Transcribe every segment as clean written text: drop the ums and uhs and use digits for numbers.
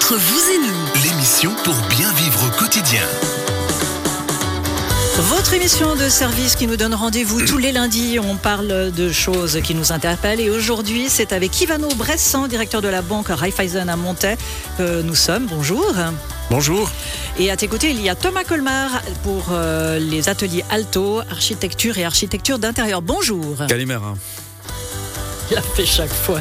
Entre vous et nous, L'émission pour bien vivre au quotidien. Votre émission de service qui nous donne rendez-vous tous les lundis. On parle de choses qui nous interpellent. Et aujourd'hui, c'est avec Ivano Bressan, directeur de la banque Raiffeisen à Montaix, que nous sommes. Bonjour. Bonjour. Et à tes côtés, il y a Thomas Colmar pour les ateliers Alto, architecture et architecture d'intérieur. Bonjour. Calimera. Il l'a fait chaque fois.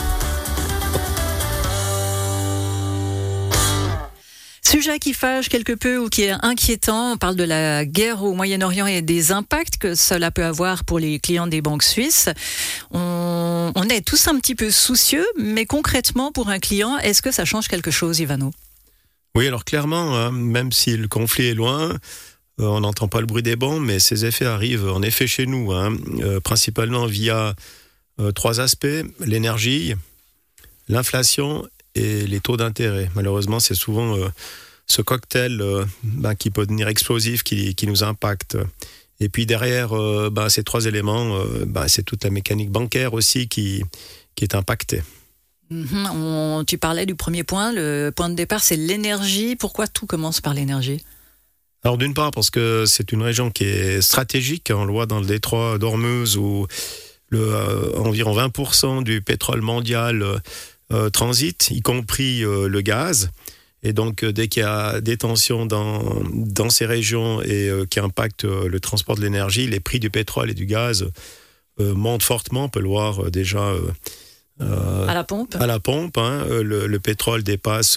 Sujet qui fâche quelque peu ou qui est inquiétant, on parle de la guerre au Moyen-Orient et des impacts que cela peut avoir pour les clients des banques suisses. On est tous un petit peu soucieux, mais concrètement pour un client, est-ce que ça change quelque chose, Ivano ? Oui, alors clairement, même si le conflit est loin, on n'entend pas le bruit des bombes, mais ces effets arrivent en effet chez nous, principalement via trois aspects, l'énergie, l'inflation et les taux d'intérêt. Malheureusement, c'est souvent ce cocktail qui peut devenir explosif qui nous impacte. Et puis derrière ces trois éléments, c'est toute la mécanique bancaire aussi qui est impactée. Tu parlais du premier point, le point de départ c'est l'énergie. Pourquoi tout commence par l'énergie ? Alors d'une part parce que c'est une région qui est stratégique, on le voit dans le détroit d'Ormuz où environ 20% du pétrole mondial transite, y compris le gaz. Et donc, dès qu'il y a des tensions dans ces régions et qui impactent le transport de l'énergie, les prix du pétrole et du gaz montent fortement. On peut le voir déjà à la pompe. À la pompe, le pétrole dépasse...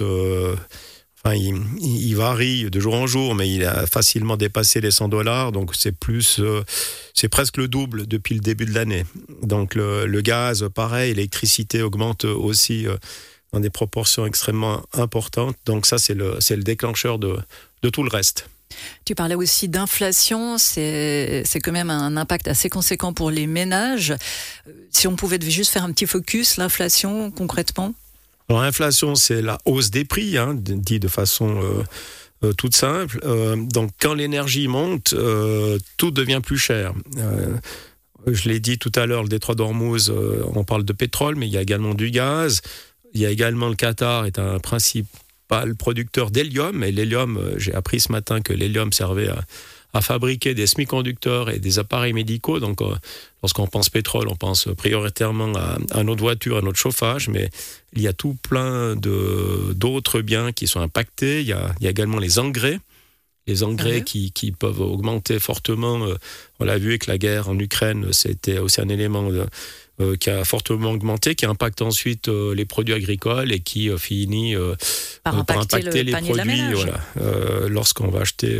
il varie de jour en jour, mais il a facilement dépassé les $100. Donc, c'est presque le double depuis le début de l'année. Donc, le gaz, pareil, l'électricité augmente aussi dans des proportions extrêmement importantes. Donc, ça, c'est le déclencheur de tout le reste. Tu parlais aussi d'inflation, c'est quand même un impact assez conséquent pour les ménages. Si on pouvait juste faire un petit focus, l'inflation concrètement ? Alors l'inflation, c'est la hausse des prix, dit de façon toute simple. Donc quand l'énergie monte, tout devient plus cher. Je l'ai dit tout à l'heure, le détroit d'Ormuz, on parle de pétrole, mais il y a également du gaz. Il y a également le Qatar est un principal producteur d'hélium. Et l'hélium, j'ai appris ce matin que l'hélium servait à fabriquer des semi-conducteurs et des appareils médicaux. Donc, lorsqu'on pense pétrole, on pense prioritairement à notre voiture, à notre chauffage, mais il y a tout plein d'autres biens qui sont impactés. Il y a également les engrais. Les engrais qui peuvent augmenter fortement. On l'a vu avec la guerre en Ukraine, c'était aussi un élément qui a fortement augmenté, qui impacte ensuite les produits agricoles et qui finit par impacter les produits. Lorsqu'on va acheter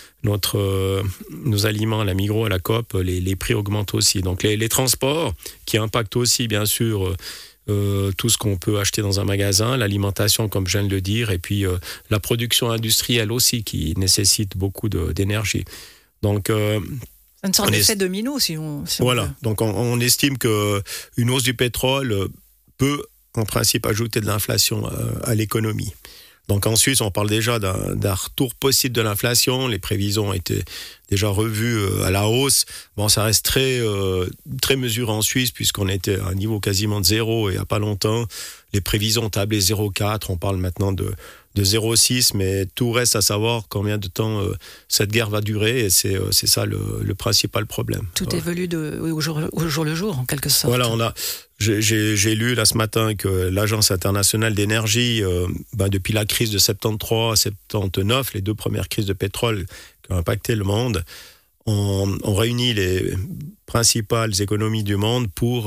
nos aliments à la Migros, à la Coop, les prix augmentent aussi. Donc les transports qui impactent aussi bien sûr tout ce qu'on peut acheter dans un magasin, l'alimentation comme je viens de le dire, et puis la production industrielle aussi qui nécessite beaucoup d'énergie. Donc c'est une sorte d'effet domino si on voilà, peut. donc on estime qu'une hausse du pétrole peut en principe ajouter de l'inflation à l'économie. Donc en Suisse, on parle déjà d'un retour possible de l'inflation. Les prévisions ont été déjà revues à la hausse. Bon, ça reste très mesuré en Suisse puisqu'on était à un niveau quasiment de zéro il n'y a pas longtemps. Les prévisions ont tablé 0,4. On parle maintenant de 0,6, mais tout reste à savoir combien de temps cette guerre va durer et c'est ça le principal problème. Tout évolue au jour le jour en quelque sorte. Voilà, j'ai lu là ce matin que l'Agence internationale d'énergie, depuis la crise de 73-79, les deux premières crises de pétrole qui ont impacté le monde, ont réuni les principales économies du monde pour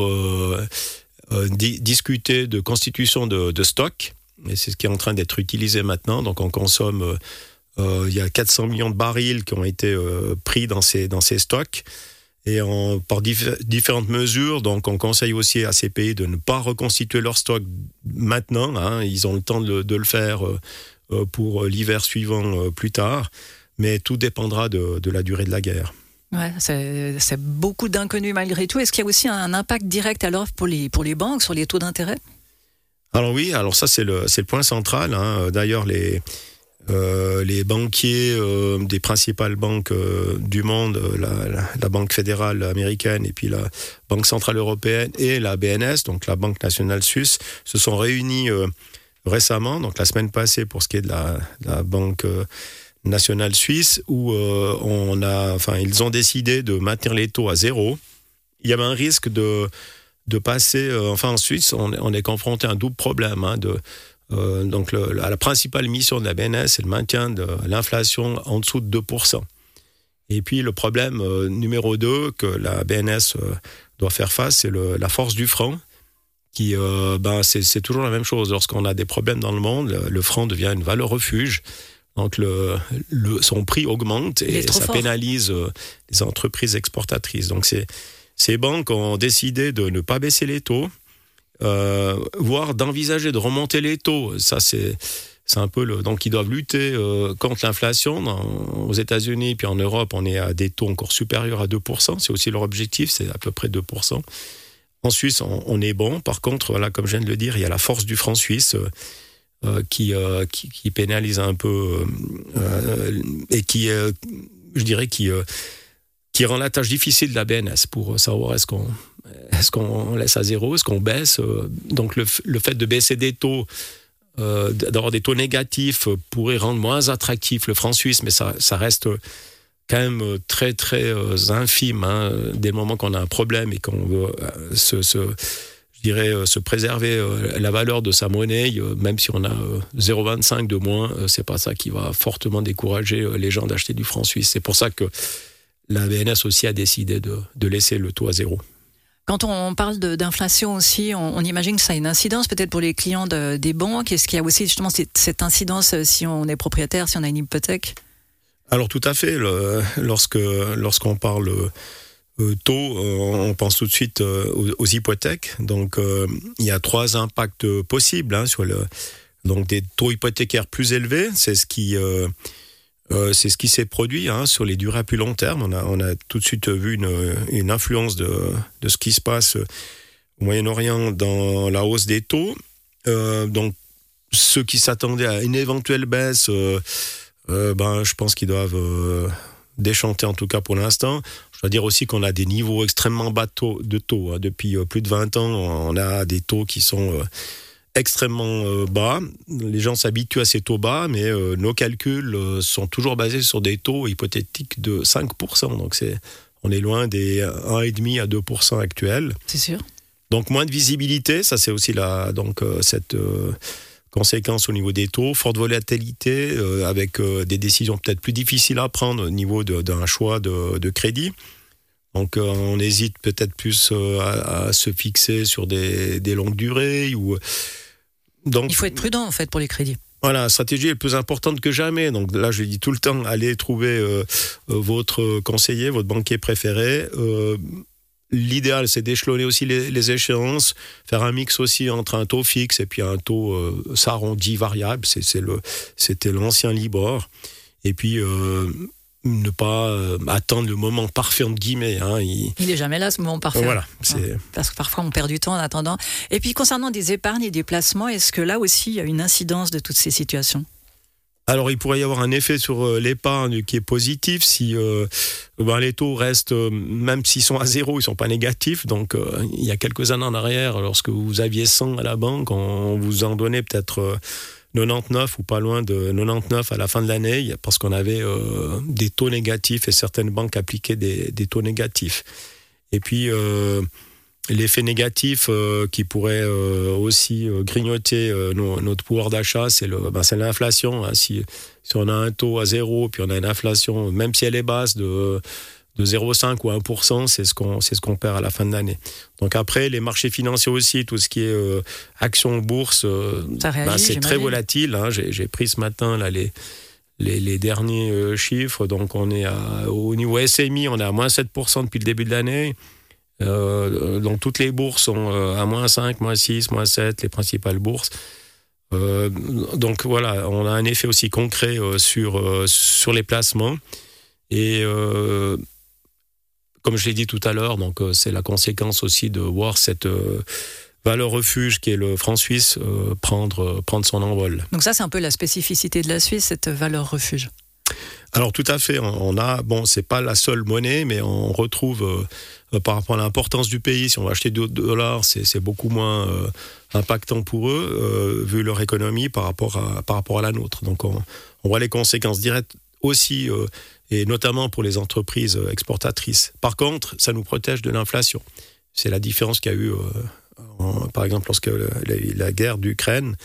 discuter de constitution de stocks. Et c'est ce qui est en train d'être utilisé maintenant. Donc on consomme, il y a 400 millions de barils qui ont été pris dans ces stocks. Et par différentes mesures, donc on conseille aussi à ces pays de ne pas reconstituer leurs stocks maintenant. Ils ont le temps de le faire pour l'hiver suivant plus tard. Mais tout dépendra de la durée de la guerre. Ouais, c'est beaucoup d'inconnus malgré tout. Est-ce qu'il y a aussi un impact direct alors pour les banques sur les taux d'intérêt ? Alors oui, ça c'est le point central. D'ailleurs, les banquiers des principales banques du monde, la Banque fédérale américaine et puis la Banque centrale européenne et la BNS, donc la Banque nationale suisse, se sont réunis récemment, donc la semaine passée pour ce qui est de la Banque nationale suisse, où ils ont décidé de maintenir les taux à zéro. Il y avait un risque de passer, en Suisse, on est confronté à un double problème. La principale mission de la BNS, c'est le maintien de l'inflation en dessous de 2%. Et puis le problème numéro 2 que la BNS doit faire face, c'est la force du franc, qui, c'est toujours la même chose. Lorsqu'on a des problèmes dans le monde, le franc devient une valeur refuge. Donc son prix augmente et ça pénalise les entreprises exportatrices. Donc ces banques ont décidé de ne pas baisser les taux, voire d'envisager de remonter les taux. Ça, c'est un peu donc ils doivent lutter contre l'inflation. Aux États-Unis puis en Europe, on est à des taux encore supérieurs à 2%. C'est aussi leur objectif, c'est à peu près 2%. En Suisse, on est bon. Par contre, voilà, comme je viens de le dire, il y a la force du franc suisse qui pénalise un peu et qui rend la tâche difficile de la BNS pour savoir est-ce qu'on laisse à zéro, est-ce qu'on baisse. Donc le fait de baisser des taux, d'avoir des taux négatifs pourrait rendre moins attractif le franc suisse, mais ça reste quand même très très infime dès le moment qu'on a un problème et qu'on veut se préserver la valeur de sa monnaie, même si on a 0,25 de moins, c'est pas ça qui va fortement décourager les gens d'acheter du franc suisse. C'est pour ça que la BNS aussi a décidé de laisser le taux à zéro. Quand on parle d'inflation aussi, on imagine que ça a une incidence peut-être pour les clients des banques. Est-ce qu'il y a aussi justement cette incidence si on est propriétaire, si on a une hypothèque ? Alors tout à fait. Lorsqu'on parle taux, on pense tout de suite aux hypothèques. Donc il y a 3 impacts possibles sur donc des taux hypothécaires plus élevés. C'est ce qui s'est produit sur les durées à plus long terme. On a tout de suite vu une influence de ce qui se passe au Moyen-Orient dans la hausse des taux. Donc ceux qui s'attendaient à une éventuelle baisse, je pense qu'ils doivent déchanter en tout cas pour l'instant. Je dois dire aussi qu'on a des niveaux extrêmement bas de taux. Depuis plus de 20 ans, on a des taux qui sont extrêmement bas. Les gens s'habituent à ces taux bas, mais nos calculs sont toujours basés sur des taux hypothétiques de 5%. Donc on est loin des 1,5 à 2% actuels. C'est sûr. Donc moins de visibilité, ça c'est aussi cette conséquence au niveau des taux. Forte volatilité avec des décisions peut-être plus difficiles à prendre au niveau d'un choix de crédit. Donc on hésite peut-être plus à se fixer sur des longues durées. Donc, il faut être prudent en fait pour les crédits. Voilà, la stratégie est plus importante que jamais. Donc là, je dis tout le temps, allez trouver votre conseiller, votre banquier préféré. L'idéal, c'est d'échelonner aussi les échéances, faire un mix aussi entre un taux fixe et puis un taux s'arrondi variable. C'était l'ancien Libor. Et puis ne pas attendre le moment parfait entre guillemets. Il n'est jamais là ce moment parfait. Voilà. Parce que parfois on perd du temps en attendant. Et puis concernant des épargnes et des placements, est-ce que là aussi il y a une incidence de toutes ces situations ? Alors il pourrait y avoir un effet sur l'épargne qui est positif si les taux restent, même s'ils sont à zéro, ils ne sont pas négatifs. Donc il y a quelques années en arrière, lorsque vous aviez 100 à la banque, on vous en donnait peut-être 99 ou pas loin de 99 à la fin de l'année, parce qu'on avait des taux négatifs et certaines banques appliquaient des taux négatifs. Et puis l'effet négatif qui pourrait aussi grignoter notre pouvoir d'achat, c'est l'inflation. Si on a un taux à zéro, puis on a une inflation, même si elle est basse de 0,5 ou 1%, c'est ce qu'on perd à la fin de l'année. Donc après, les marchés financiers aussi, tout ce qui est actions, bourse, c'est très volatile. J'ai pris ce matin là, les derniers chiffres. Donc on est au niveau SMI, on est à moins 7% depuis le début de l'année. Donc toutes les bourses sont à moins 5, moins 6, moins 7, les principales bourses. Donc voilà, on a un effet aussi concret sur les placements. Et comme je l'ai dit tout à l'heure, donc c'est la conséquence aussi de voir cette valeur refuge qui est le franc suisse prendre son envol. Donc ça, c'est un peu la spécificité de la Suisse, cette valeur refuge. Alors tout à fait, c'est pas la seule monnaie, mais on retrouve par rapport à l'importance du pays, si on va acheter $, c'est beaucoup moins impactant pour eux, vu leur économie par rapport à la nôtre. Donc on voit les conséquences directes aussi, et notamment pour les entreprises exportatrices. Par contre, ça nous protège de l'inflation. C'est la différence qu'il y a eu, par exemple, lorsque la guerre d'Ukraine,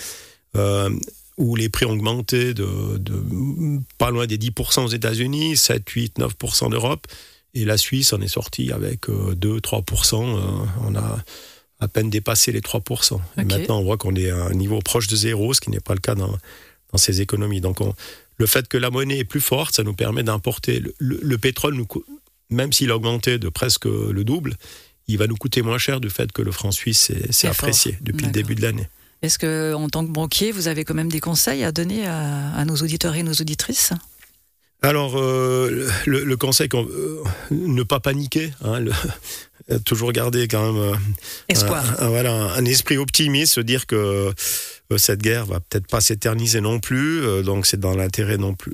où les prix ont augmenté de pas loin des 10% aux États-Unis, 7, 8, 9% en Europe, et la Suisse en est sortie avec 2-3%. On a à peine dépassé les 3%. Okay. Et maintenant, on voit qu'on est à un niveau proche de zéro, ce qui n'est pas le cas dans ces économies. Donc, le fait que la monnaie est plus forte, ça nous permet d'importer. Le pétrole, même s'il a augmenté de presque le double, il va nous coûter moins cher du fait que le franc suisse s'est apprécié depuis le début de l'année. Est-ce qu'en tant que banquier, vous avez quand même des conseils à donner à nos auditeurs et nos auditrices ? Alors, le conseil, ne pas paniquer, hein, toujours garder quand même espoir. Un esprit optimiste, se dire que cette guerre va peut-être pas s'éterniser non plus, donc c'est dans l'intérêt non plus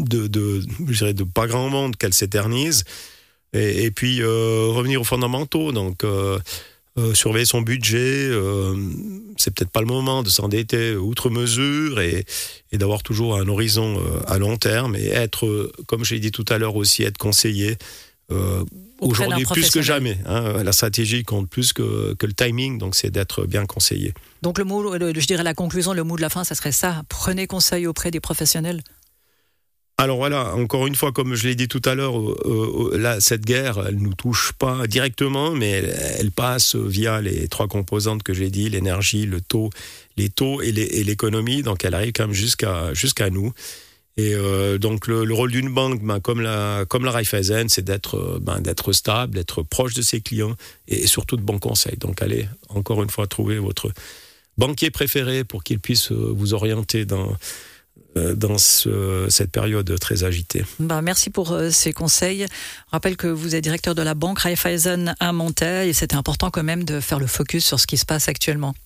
de pas grand monde qu'elle s'éternise, et puis revenir aux fondamentaux, donc surveiller son budget, c'est peut-être pas le moment de s'endetter outre mesure, et d'avoir toujours un horizon à long terme, et être, comme je l'ai dit tout à l'heure aussi, être conseillé aujourd'hui plus que jamais. Hein, la stratégie compte plus que le timing, donc c'est d'être bien conseillé. Donc je dirais la conclusion, le mot de la fin, ça serait ça, prenez conseil auprès des professionnels. Alors voilà, encore une fois, comme je l'ai dit tout à l'heure, là, cette guerre, elle ne nous touche pas directement, mais elle passe via les trois composantes que j'ai dit, l'énergie, les taux et l'économie, donc elle arrive quand même jusqu'à nous. Et donc le rôle d'une banque, comme la Raiffeisen, c'est d'être stable, d'être proche de ses clients, et surtout de bons conseils. Donc allez, encore une fois, trouver votre banquier préféré pour qu'il puisse vous orienter dans cette période très agitée. Merci pour ces conseils. Je rappelle que vous êtes directeur de la banque Raiffeisen à Montaix, et c'était important quand même de faire le focus sur ce qui se passe actuellement.